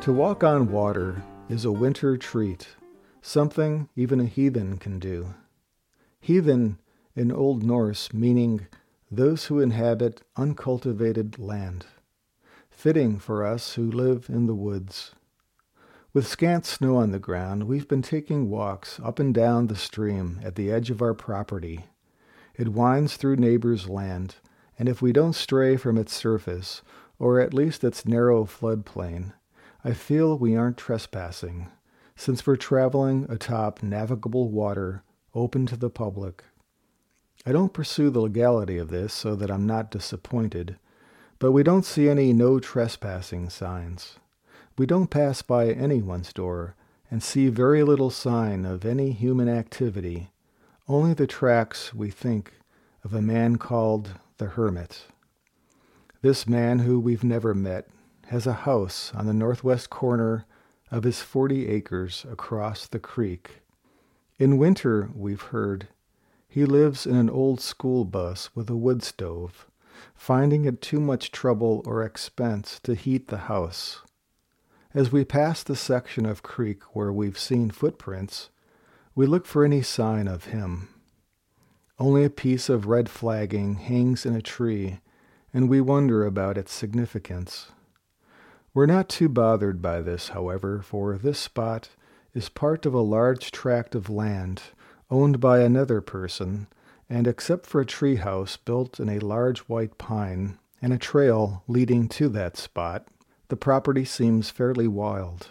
To walk on water is a winter treat, something even a heathen can do. Heathen in Old Norse meaning those who inhabit uncultivated land, fitting for us who live in the woods. With scant snow on the ground, we've been taking walks up and down the stream at the edge of our property. It winds through neighbors' land, and if we don't stray from its surface, or at least its narrow floodplain, I feel we aren't trespassing, since we're traveling atop navigable water open to the public. I don't pursue the legality of this so that I'm not disappointed, but we don't see any no trespassing signs. We don't pass by anyone's door and see very little sign of any human activity, only the tracks, we think, of a man called the Hermit. This man, who we've never met, has a house on the northwest corner of his 40 acres across the creek. In winter, we've heard, he lives in an old school bus with a wood stove, finding it too much trouble or expense to heat the house. As we pass the section of creek where we've seen footprints, we look for any sign of him. Only a piece of red flagging hangs in a tree, and we wonder about its significance. We're not too bothered by this, however, for this spot is part of a large tract of land owned by another person, and except for a tree house built in a large white pine and a trail leading to that spot, the property seems fairly wild.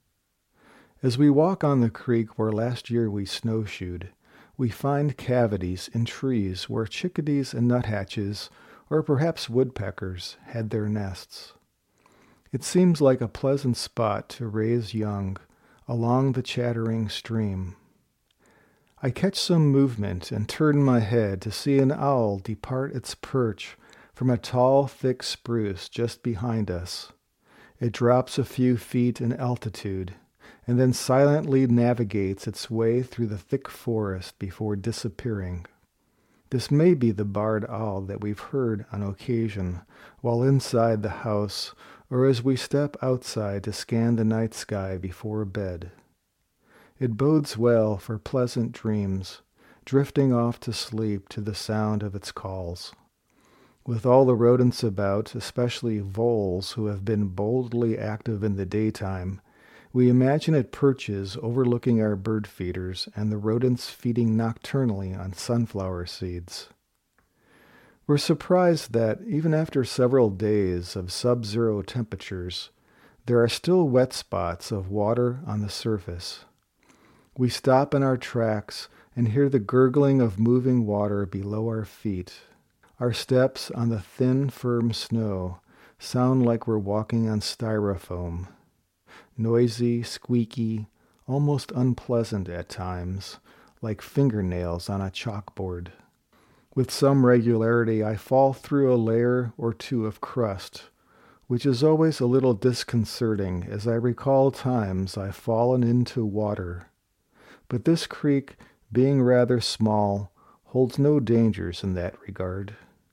As we walk on the creek where last year we snowshoed, we find cavities in trees where chickadees and nuthatches, or perhaps woodpeckers, had their nests. It seems like a pleasant spot to raise young along the chattering stream. I catch some movement and turn my head to see an owl depart its perch from a tall, thick spruce just behind us. It drops a few feet in altitude and then silently navigates its way through the thick forest before disappearing. This may be the barred owl that we've heard on occasion while inside the house or as we step outside to scan the night sky before bed. It bodes well for pleasant dreams, drifting off to sleep to the sound of its calls. With all the rodents about, especially voles who have been boldly active in the daytime, we imagine it perches overlooking our bird feeders and the rodents feeding nocturnally on sunflower seeds. We're surprised that, even after several days of sub-zero temperatures, there are still wet spots of water on the surface. We stop in our tracks and hear the gurgling of moving water below our feet. Our steps on the thin, firm snow sound like we're walking on styrofoam. Noisy, squeaky, almost unpleasant at times, like fingernails on a chalkboard. With some regularity, I fall through a layer or two of crust, which is always a little disconcerting as I recall times I've fallen into water. But this creek, being rather small, holds no dangers in that regard.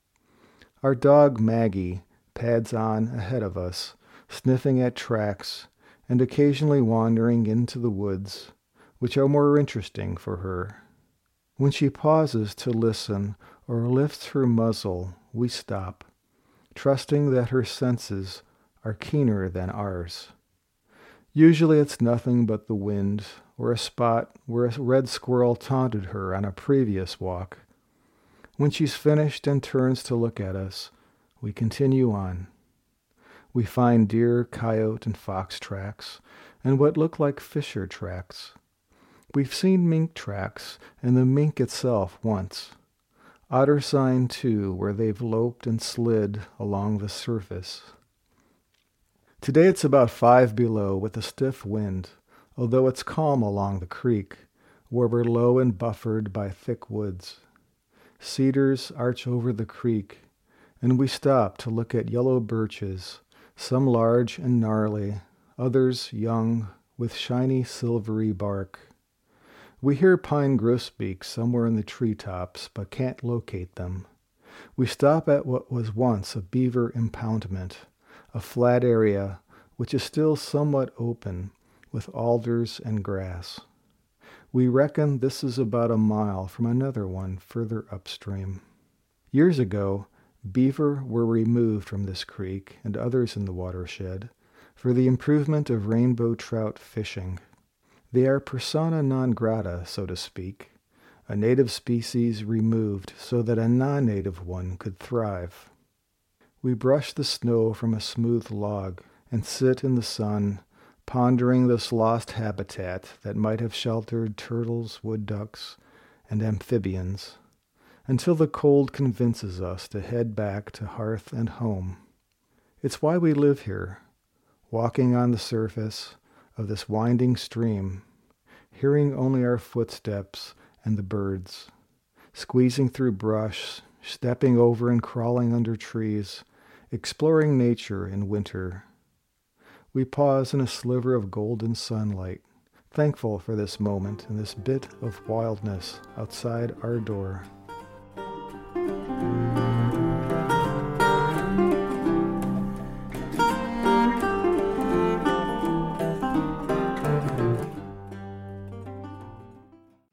Our dog Maggie pads on ahead of us, sniffing at tracks and occasionally wandering into the woods, which are more interesting for her. When she pauses to listen or lifts her muzzle, we stop, trusting that her senses are keener than ours. Usually it's nothing but the wind or a spot where a red squirrel taunted her on a previous walk. When she's finished and turns to look at us, we continue on. We find deer, coyote, and fox tracks, and what look like fisher tracks. We've seen mink tracks, and the mink itself once. Otter sign, too, where they've loped and slid along the surface. Today it's about 5 below with a stiff wind, although it's calm along the creek, where we're low and buffered by thick woods. Cedars arch over the creek, and we stop to look at yellow birches, some large and gnarly, others young, with shiny silvery bark. We hear pine grosbeaks somewhere in the treetops, but can't locate them. We stop at what was once a beaver impoundment, a flat area which is still somewhat open with alders and grass. We reckon this is about a mile from another one further upstream. Years ago, beaver were removed from this creek and others in the watershed for the improvement of rainbow trout fishing. They are persona non grata, so to speak, a native species removed so that a non-native one could thrive. We brush the snow from a smooth log and sit in the sun, pondering this lost habitat that might have sheltered turtles, wood ducks, and amphibians, until the cold convinces us to head back to hearth and home. It's why we live here, walking on the surface of this winding stream, hearing only our footsteps and the birds, squeezing through brush, stepping over and crawling under trees, exploring nature in winter. We pause in a sliver of golden sunlight, thankful for this moment and this bit of wildness outside our door.